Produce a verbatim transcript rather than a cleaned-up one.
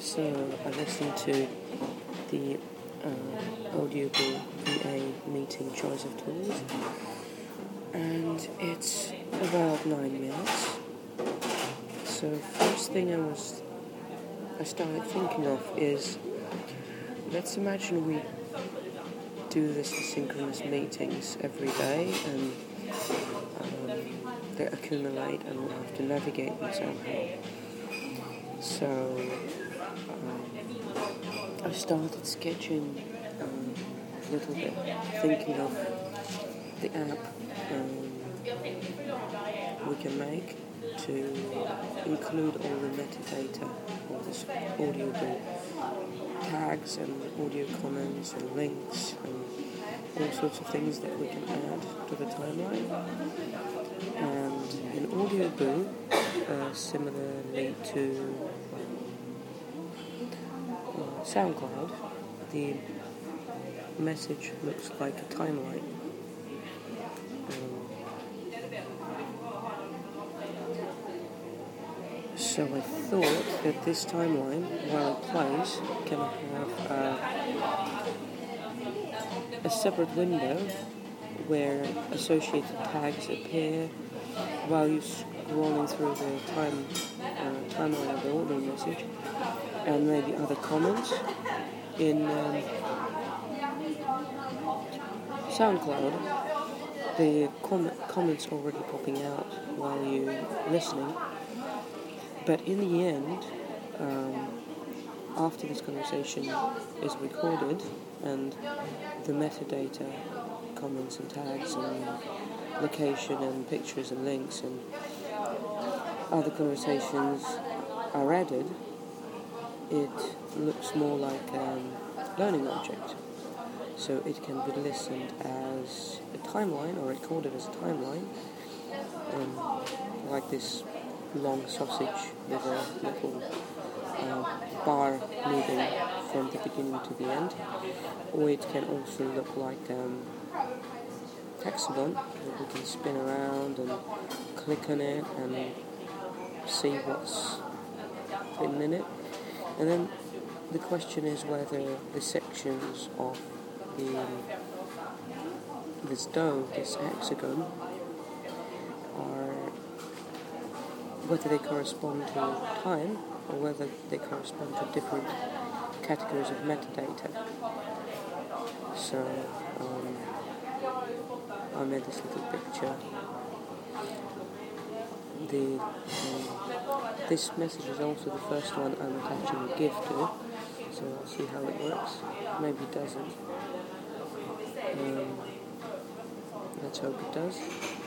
So I listened to the uh, Audible V A meeting Choice of Tools, and it's about nine minutes. So first thing I was I started thinking of is, let's imagine we do this asynchronous meetings every day, and um, they accumulate, and we have to navigate them somehow. So um, I started sketching um, a little bit, thinking of the app um, we can make to include all the metadata, all this audible tags and audio comments and links and all sorts of things that we can add to the timeline. And in Audioboo, uh, similarly to uh, SoundCloud, the message looks like a timeline. Um, so I thought that this timeline, while it plays, can have uh, a separate window where associated tags appear while you're scrolling through the time uh, timeline of the audio message, and maybe other comments. In um, SoundCloud, the com- comments already popping out while you're listening, but in the end, um, after this conversation is recorded and the metadata, comments and tags and location and pictures and links and other conversations are added, it looks more like a um, learning object. So it can be listened as a timeline or recorded as a timeline, um, like this long sausage with a little uh, bar moving from the beginning to the end. Or it can also look like um, hexagon, that we can spin around and click on it and see what's hidden in it. And then the question is whether the sections of the um, this dough, this hexagon, are whether they correspond to time or whether they correspond to different categories of metadata. So um, I made this little picture. The um, this message is also the first one I'm attaching a GIF to, so I'll see how it works. Maybe it doesn't. Um, let's hope it does.